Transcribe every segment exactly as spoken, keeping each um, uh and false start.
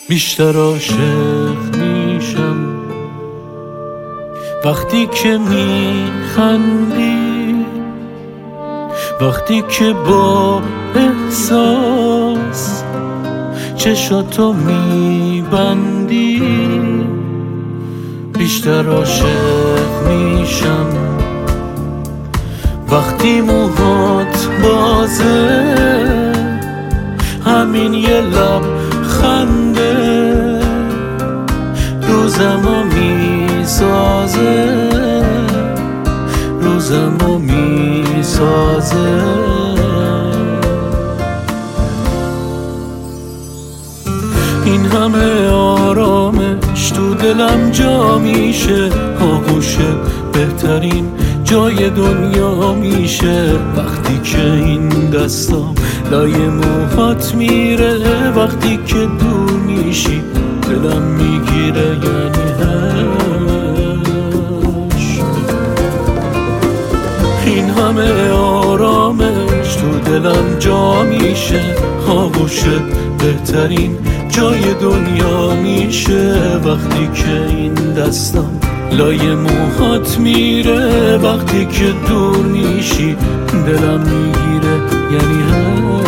بیشتر عاشق میشم وقتی که میخندی، وقتی که با احساس چشاتو میبندی. بیشتر عاشق میشم وقتی موهات بازه، همین یه لب خنده روزمو میسازه، روزمو میسازه. این همه آرامش تو دلم جا میشه، آغوشه بهترین جای دنیا میشه. وقتی که این دستام لای موهات میره، وقتی که دور میشی دلم میگیره یعنی هش. این همه آرامش تو دلم جا میشه، آغوشت بهترین جای دنیا میشه. وقتی که این دستم لای موهات میره، وقتی که دور میشی دلم میگیره یعنی هش.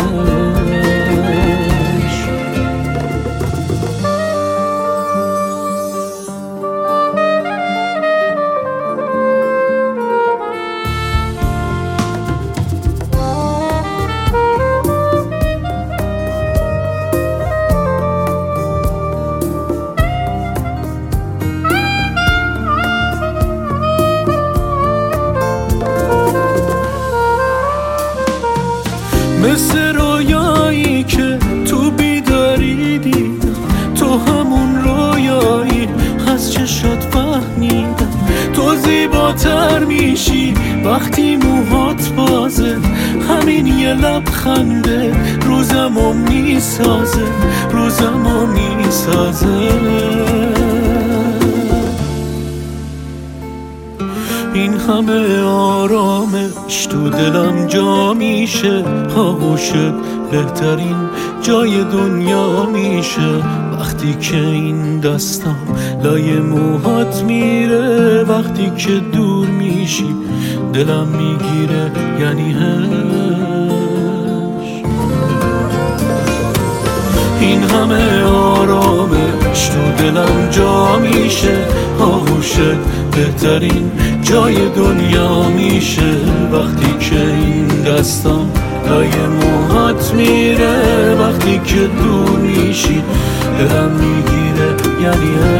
مثل رویایی که تو بیداری دیدم، تو همون رویایی از چشات فهمیدم. تو زیباتر میشی وقتی موهات بازه، همین یه لبخنده روزمو میسازه، روزمو میسازه. این همه آرامش تو دلم جا میشه، آغوشت بهترین جای دنیا میشه. وقتی که این دستم لای موهات میره، وقتی که دور میشی دلم میگیره یعنی هش. این همه آرامش تو دلم جا میشه، آغوشت بهترین جای دنیا میشه. وقتی که این دستم لای موهات میره، وقتی که دور میشی دلم میگیره یعنی